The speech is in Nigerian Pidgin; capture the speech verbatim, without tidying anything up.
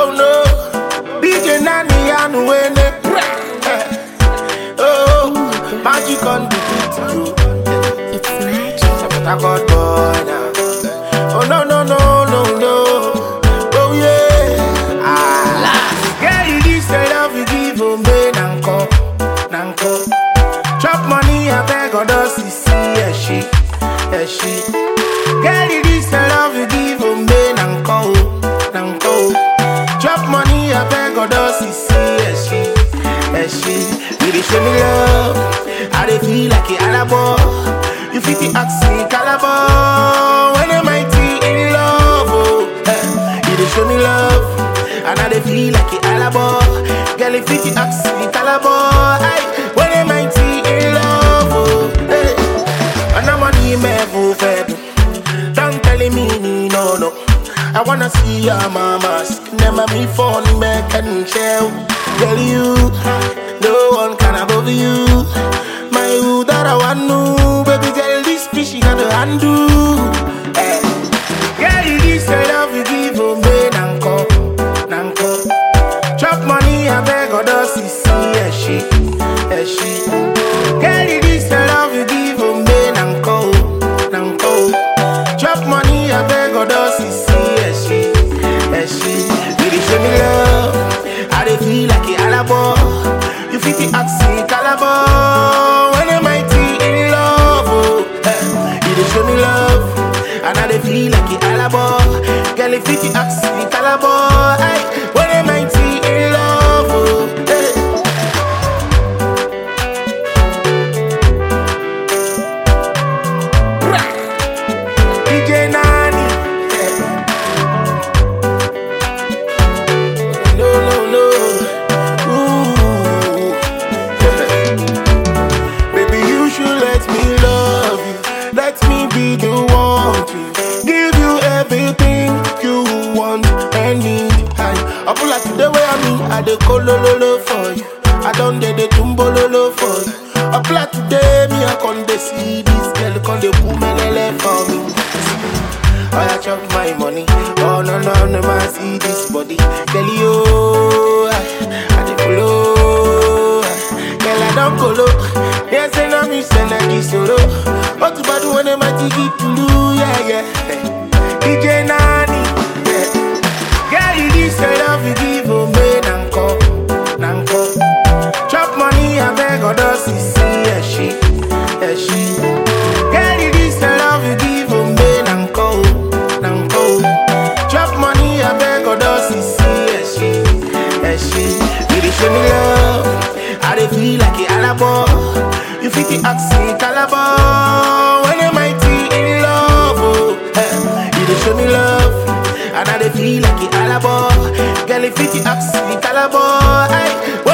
Oh no, D J Nani and Wene. Oh, magic on the beat, bro. It's magic. I got boy now. Oh no no no no no. Oh yeah. Ah. Girl, this the love you give me, nanko, nanko. Chop money, I beg or does he see a she, a she. Girl, this the love you give me, nanko, nanko. Chop money, I beg or does he see a she, a she. You dey show me love, I dey feel like a alabo. You fit the oxy caliber when I'm mighty in love. Oh, eh. You dey show me love, and I dey feel like a alabo. Girl, you fit the oxy caliber when I'm mighty in love. Oh, eh. And I'm on the level, fed. Don't tell me no no. I wanna see your mama's. Never me phone back and shell. Girl, you, no one can above you. My who that I want to, baby girl, this fish you gotta undo. Eh. Girl, this the love you give me, nanko, nanko. Chop money, I beg or does he see a she, a she. Girl, this the love you give me, nanko, nanko. Chop money, I beg or does he see a she, a she. You dey show me love, I dey feel like a alabo. You fit the oxy caliber when I'm mighty in love. Oh, eh. You dey show me love, and I dey feel like a alabo. Girl, you fit the oxy caliber when I'm mighty in love. Oh, eh. D J Nani, eh. No no no. Ooh. Baby, you should let me love you. Let me be the one to give you everything you want and need. I pull out the way I mean, I dey kolololo for you. I don't dey the tumbololo for you. I pull out today, me I con dey see this girl con dey pumelele for me. Oh, I chop my money. Oh no no no, man see this body, girl you. I dey follow. Girl, I don't go low. Yes, and I'm missing a disoro. What to do when I'm at the to do? Yeah, yeah. D J Nani, yeah. Girl, this the love you give me, nanko, nanko. Chop money, I beg or does he see a she, a she. Girl, this the love you give me, nanko, nanko. Chop money, I beg or does he see a she, a she. You dey show me love, I dey feel like a alabo. You fit the oxy caliber when I'm mighty in love. Oh, eh. You dey show me love, and I dey feel like a alabo. Girl, you fit the oxy caliber